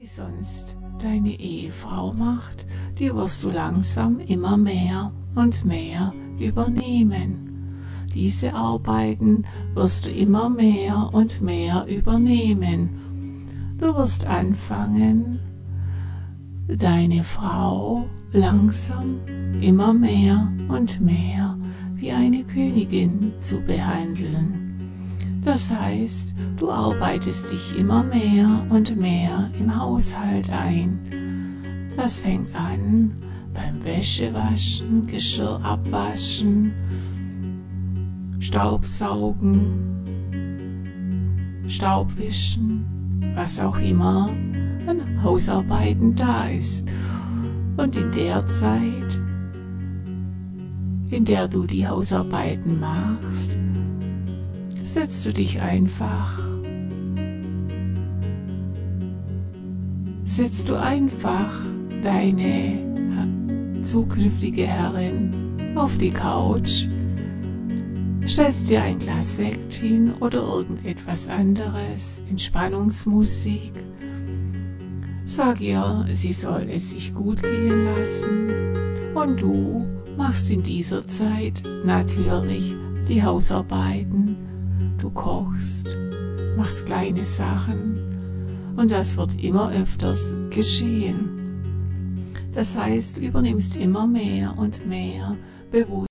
sonst deine Ehefrau macht, die wirst du langsam immer mehr und mehr übernehmen. Diese Arbeiten wirst du immer mehr und mehr übernehmen. Du wirst anfangen, deine Frau langsam immer mehr und mehr wie eine Königin zu behandeln. Das heißt, du arbeitest dich immer mehr und mehr im Haushalt ein. Das fängt an beim Wäschewaschen, Geschirr abwaschen, Staubsaugen, Staubwischen, was auch immer an Hausarbeiten da ist. Und in der Zeit, in der du die Hausarbeiten machst, setzt du dich einfach deine zukünftige Herrin auf die Couch, stellst dir ein Glas Sekt hin oder irgendetwas anderes, Entspannungsmusik. Sag ihr, sie soll es sich gut gehen lassen und du machst in dieser Zeit natürlich die Hausarbeiten. Du kochst, machst kleine Sachen und das wird immer öfters geschehen. Das heißt, du übernimmst immer mehr und mehr Bewusstsein.